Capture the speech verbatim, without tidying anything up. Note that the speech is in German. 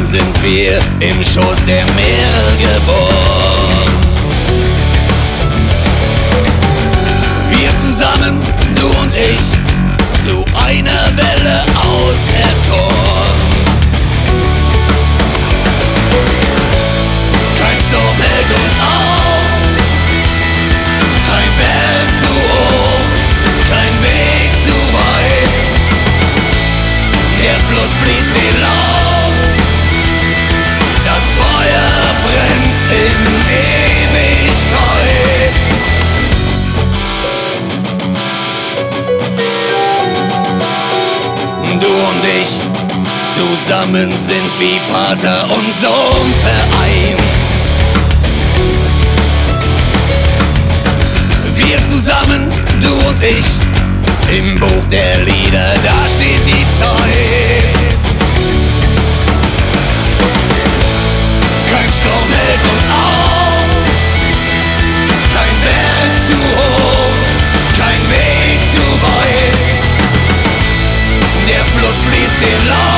Zusammen sind wir im Schoß der Meere geboren. Wir zusammen, du und ich, zu einer Welle auserkoren. Kein Sturm hält uns auf, kein Berg zu hoch, kein Weg zu weit. Der Fluss fließt den Lauf, das Feuer brennt in Ewigkeit. Du und ich, zusammen sind wie Vater und Sohn vereint. Wir zusammen, du und ich, im Buch der Lieder, da steht die Zeit. Kein Sturm hält uns auf, kein Berg zu hoch, kein Weg zu weit. Der Fluss fließt den Lauf,